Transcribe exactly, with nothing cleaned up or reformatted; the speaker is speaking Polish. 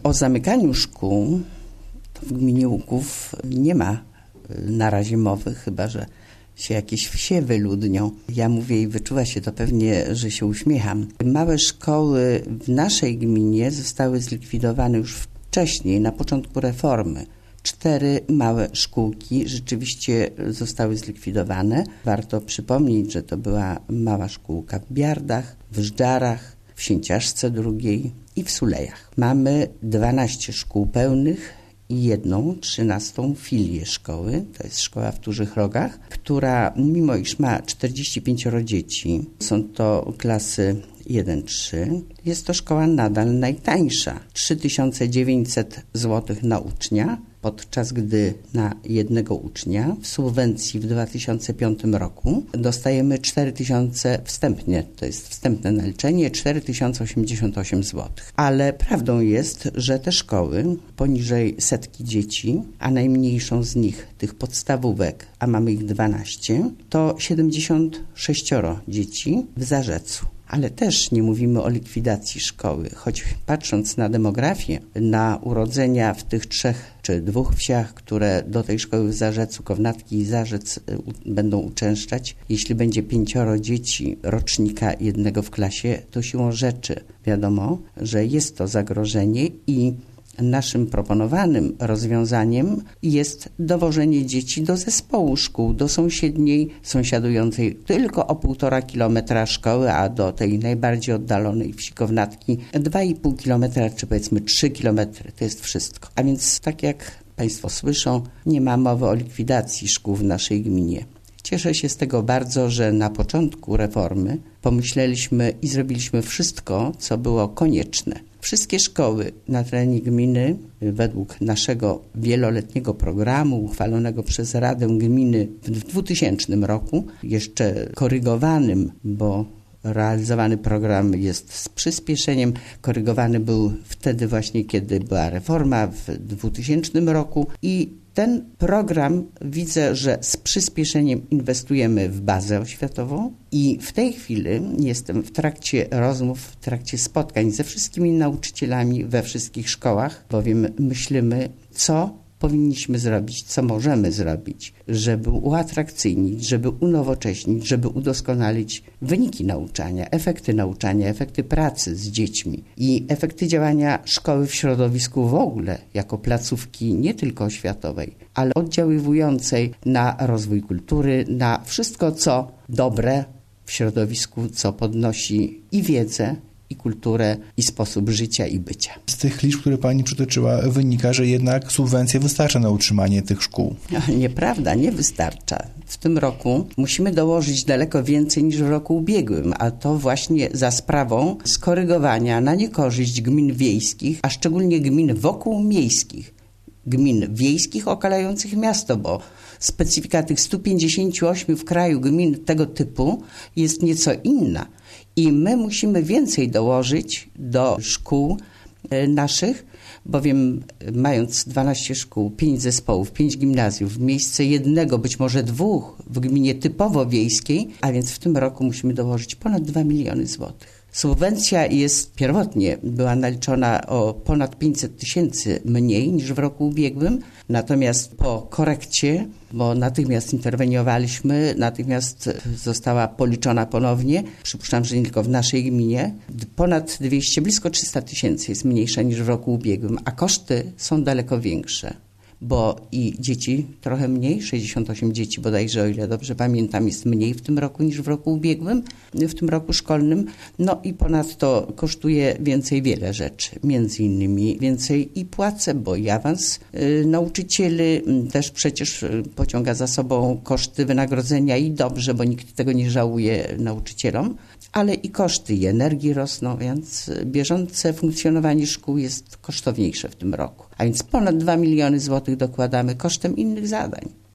O zamykaniu szkół to w gminie Łuków nie ma na razie mowy, chyba że się jakieś wsie wyludnią. Ja mówię i wyczuwa się to pewnie, że się uśmiecham. Małe szkoły w naszej gminie zostały zlikwidowane już wcześniej, na początku reformy. Cztery małe szkółki rzeczywiście zostały zlikwidowane. Warto przypomnieć, że to była mała szkółka w Biardach, w Żdżarach, w Sięciaszce drugiej i w Sulejach. Mamy dwanaście szkół pełnych i jedną, trzynastą filię szkoły, to jest szkoła w Turzych Rogach, która mimo iż ma czterdzieści pięcioro dzieci, są to klasy jeden trzy, jest to szkoła nadal najtańsza, trzy tysiące dziewięćset złotych na ucznia, podczas gdy na jednego ucznia w subwencji w dwa tysiące piątym roku dostajemy cztery tysiące wstępnie, to jest wstępne naliczenie, cztery tysiące osiemdziesiąt osiem złotych. Ale prawdą jest, że te szkoły poniżej setki dzieci, a najmniejszą z nich, tych podstawówek, a mamy ich dwanaście, to siedemdziesiąt sześcioro dzieci w Zarzecu. Ale też nie mówimy o likwidacji szkoły, choć patrząc na demografię, na urodzenia w tych trzech czy dwóch wsiach, które do tej szkoły w Zarzecu, Kownatki i Zarzec będą uczęszczać, jeśli będzie pięcioro dzieci rocznika jednego w klasie, to siłą rzeczy wiadomo, że jest to zagrożenie i naszym proponowanym rozwiązaniem jest dowożenie dzieci do zespołu szkół, do sąsiedniej, sąsiadującej tylko o półtora kilometra szkoły, a do tej najbardziej oddalonej wsi Kownatki dwa i pół kilometra, czy powiedzmy trzy kilometry, to jest wszystko. A więc tak jak Państwo słyszą, nie ma mowy o likwidacji szkół w naszej gminie. Cieszę się z tego bardzo, że na początku reformy pomyśleliśmy i zrobiliśmy wszystko, co było konieczne. Wszystkie szkoły na terenie gminy według naszego wieloletniego programu uchwalonego przez Radę Gminy w dwutysięcznym roku, jeszcze korygowanym, bo realizowany program jest z przyspieszeniem. Korygowany był wtedy właśnie, kiedy była reforma w dwutysięcznym roku i ten program widzę, że z przyspieszeniem inwestujemy w bazę oświatową i w tej chwili jestem w trakcie rozmów, w trakcie spotkań ze wszystkimi nauczycielami we wszystkich szkołach, bowiem myślimy, co powinniśmy zrobić, co możemy zrobić, żeby uatrakcyjnić, żeby unowocześnić, żeby udoskonalić wyniki nauczania, efekty nauczania, efekty pracy z dziećmi i efekty działania szkoły w środowisku w ogóle, jako placówki nie tylko oświatowej, ale oddziaływującej na rozwój kultury, na wszystko, co dobre w środowisku, co podnosi i wiedzę, i kulturę, i sposób życia i bycia. Z tych liczb, które Pani przytoczyła, wynika, że jednak subwencja wystarcza na utrzymanie tych szkół. Nieprawda, nie wystarcza. W tym roku musimy dołożyć daleko więcej niż w roku ubiegłym, a to właśnie za sprawą skorygowania na niekorzyść gmin wiejskich, a szczególnie gmin wokół miejskich. Gmin wiejskich okalających miasto, bo specyfika tych stu pięćdziesięciu ośmiu w kraju gmin tego typu jest nieco inna. I my musimy więcej dołożyć do szkół naszych, bowiem mając dwanaście szkół, pięć zespołów, pięć gimnazjów, w miejsce jednego, być może dwóch w gminie typowo wiejskiej, a więc w tym roku musimy dołożyć ponad dwa miliony złotych. Subwencja jest pierwotnie, była naliczona o ponad pięćset tysięcy mniej niż w roku ubiegłym, natomiast po korekcie, bo natychmiast interweniowaliśmy, natychmiast została policzona ponownie, przypuszczam, że nie tylko w naszej gminie, ponad dwieście, blisko trzysta tysięcy jest mniejsza niż w roku ubiegłym, a koszty są daleko większe. Bo i dzieci trochę mniej, sześćdziesiąt osiem dzieci bodajże, o ile dobrze pamiętam, jest mniej w tym roku niż w roku ubiegłym, w tym roku szkolnym. No i ponadto kosztuje więcej wiele rzeczy, między innymi więcej i płace, bo i awans y, nauczycieli też przecież pociąga za sobą koszty wynagrodzenia i dobrze, bo nikt tego nie żałuje nauczycielom, ale i koszty i energii rosną, więc bieżące funkcjonowanie szkół jest kosztowniejsze w tym roku. A więc ponad dwa miliony złotych dokładamy kosztem innych zadań.